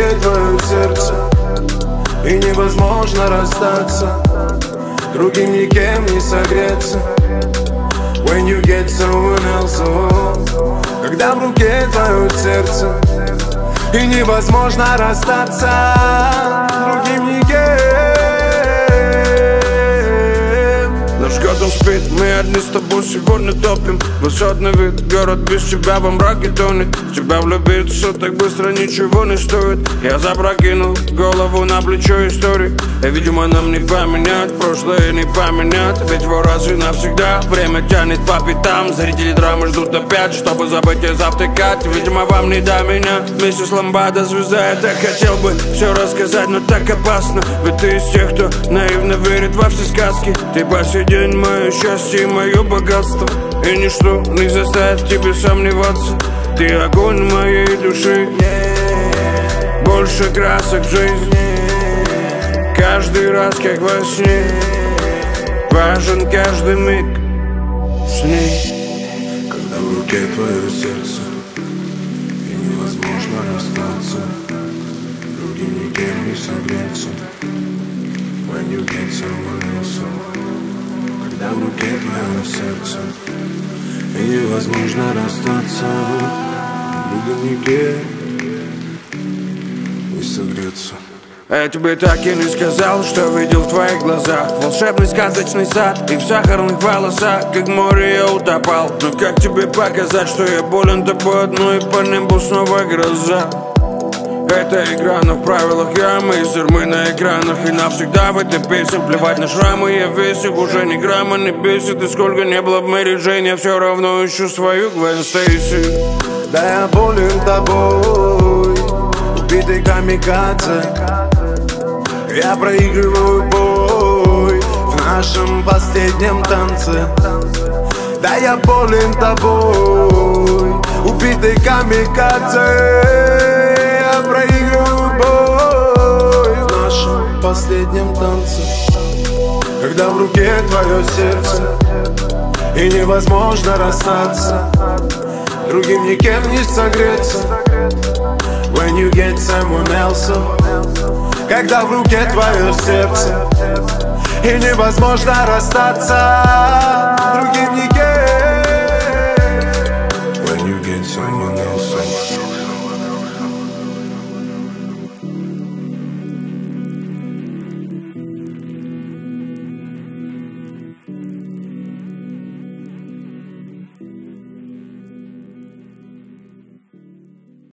руке твое сердце, и невозможно расстаться, другим никем не согреться. When you get someone else, oh. Когда в руке твое сердце, и невозможно расстаться, другим никем. Наш город спит, мы одни с тобой сегодня топим. Высотный вид, город без тебя во мраке тонет. В тебя влюбиться так быстро ничего не стоит. Я запрокинул голову на плечо истории. И, видимо, нам не поменять прошлое, не поменять. Ведь в раз и навсегда время тянет по пятам. Зрители драмы ждут опять, чтобы забыть и завтыкать. Видимо, вам не до меня. Миссис Ламбада, звезда, я так хотел бы все рассказать, но так опасно. Ведь ты из тех, кто наивно верит во все сказки. Ты по сей день мое счастье и мое богатство, и ничто не заставит тебя сомневаться. Ты огонь моей души, больше красок в жизни. Каждый раз, как во сне, важен каждый миг с ней. Когда в руке твое сердце, и невозможно расстаться, другим никем не согреться. When you get someone else, когда в руке твое сердце, и невозможно расстаться, другим никем не согреться. Я тебе так и не сказал, что видел в твоих глазах волшебный сказочный сад, и в сахарных волосах, как в море я утопал. Но как тебе показать, что я болен тобой одной, и по небу снова гроза? Это игра, но в правилах я мастер. Мы на экранах и навсегда в этой песне. Плевать на шрамы, я весь их уже ни грамма не бесит. И сколько не было в Мэри Джейн, я все равно ищу свою Гвен Стейси. Да я болен тобой, убитый камикадзе. Я проигрываю бой в нашем последнем танце. Да я болен тобой, убитый камикадзе. Я проигрываю бой в нашем последнем танце. Когда в руке твое сердце, и невозможно расстаться, другим никем не согреться. When you get someone else, когда в руке твое сердце, и невозможно расстаться, другим никем